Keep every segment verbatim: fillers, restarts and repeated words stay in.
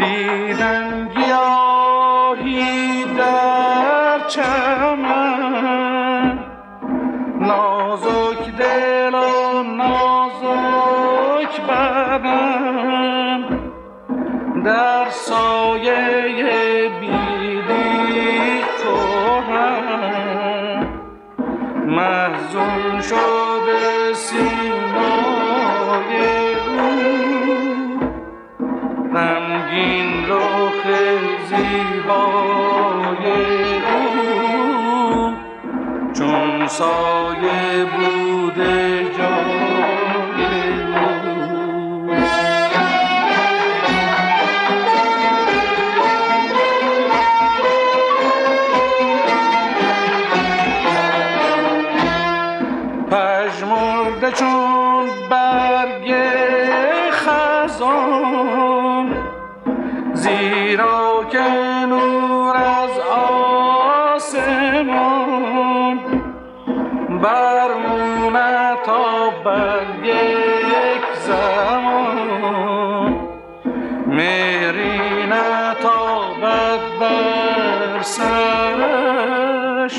دیدم گیاهی در چمن، نازک دل و نازک بدن، در سایه بیدی کهن، محزون شده سیمای او، غمگین رخ زیبای او، چون سایه بوده جای او. پژمرده چون برگ خزان، زیرا که نور از آسمان بر او نتابد یک زمان، مهری نتابد بر سرش،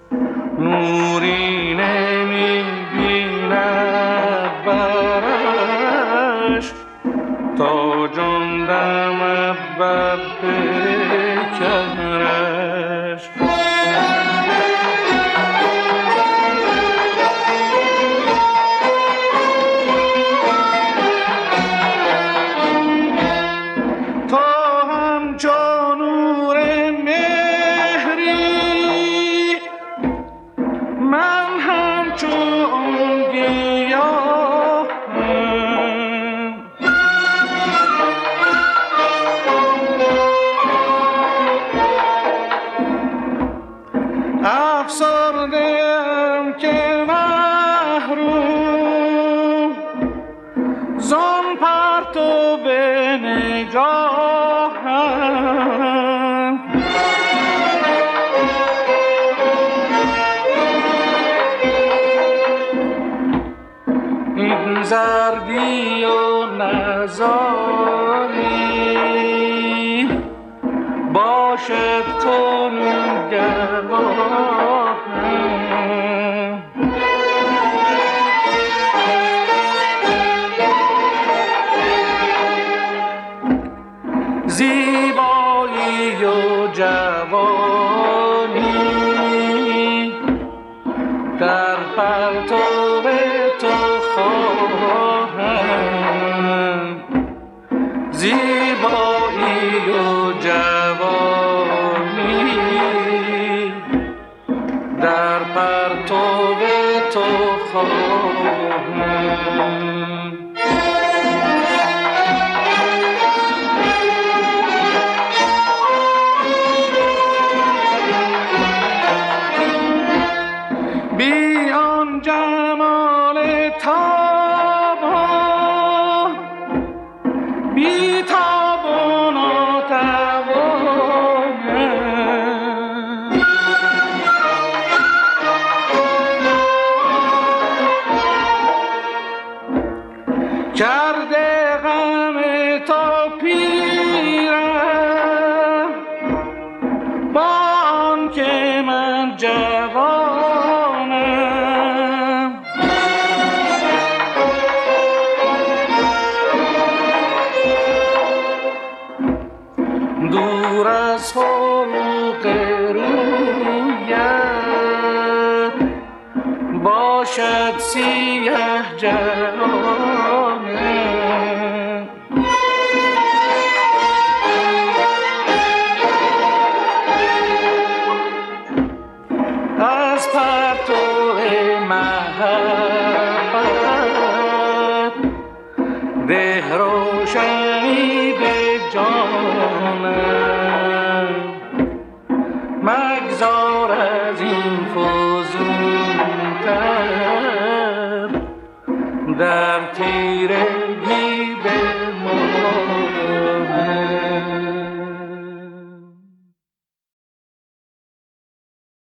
نوری نمی بیند برش، تا جان دمد بر پیکرش. تا همچون نور مهری، من همچون گیاهم، افسرده‌ام که محروم زان پرتو به نگاهم، این زردی و نزاری باشد کنون گواهم، زیبایی و جوانی در پرتو تو خواهم، زیبایی و جوانی در پرتو تو خواهم. بی آن جمال تابان، بی تاب و ناتوانم، کرده غم تا پیرم، با آن که من جوانم، دور از فروغ رویت باشد سیه جهانم، از پرتو محبت ده روشنی به جانم، مگذار از این فزونتر در تیرگی به